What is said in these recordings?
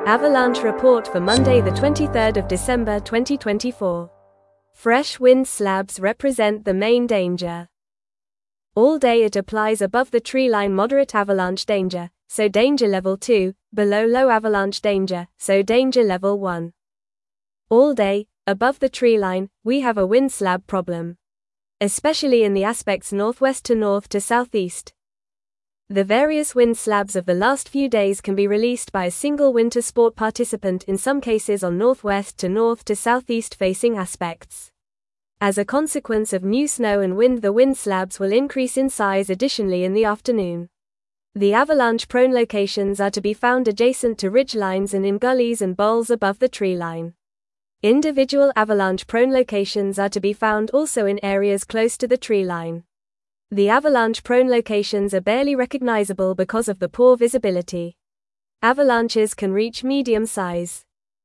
Avalanche report for Monday the 23rd of December 2024. Fresh wind slabs represent the main danger. All day it applies above the tree line moderate avalanche danger, so danger level 2, below low avalanche danger, so danger level 1. All day, above the tree line, we have a wind slab problem. Especially in the aspects northwest to north to southeast. The various wind slabs of the last few days can be released by a single winter sport participant in some cases on northwest to southeast facing aspects. As a consequence of new snow and wind, the wind slabs will increase in size additionally in the afternoon. The avalanche-prone locations are to be found adjacent to ridge lines and in gullies and bowls above the tree line. Individual avalanche-prone locations are to be found also in areas close to the tree line. The avalanche-prone locations are barely recognizable because of the poor visibility. Avalanches can reach medium size.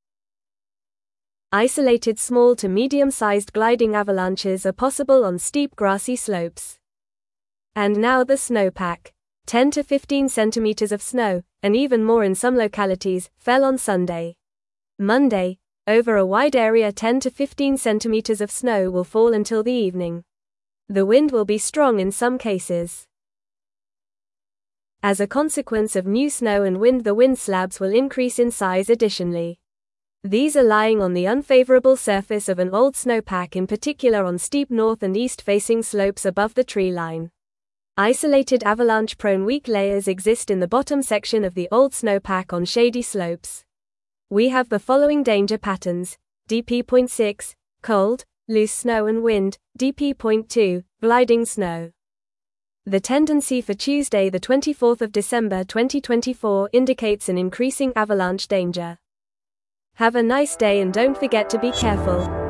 Isolated small to medium-sized gliding avalanches are possible on steep grassy slopes. And now the snowpack. 10 to 15 centimeters of snow, and even more in some localities, fell on Sunday. Monday, over a wide area 10 to 15 centimeters of snow will fall until the evening. The wind will be strong in some cases. As a consequence of new snow and wind, the wind slabs will increase in size additionally. These are lying on the unfavorable surface of an old snowpack, in particular on steep north and east facing slopes above the tree line. Isolated avalanche-prone weak layers exist in the bottom section of the old snowpack on shady slopes. We have the following danger patterns: DP.6, cold, loose snow and wind, DP.2, gliding snow. The tendency for Tuesday the 24th of December 2024 indicates an increasing avalanche danger. Have a nice day and don't forget to be careful.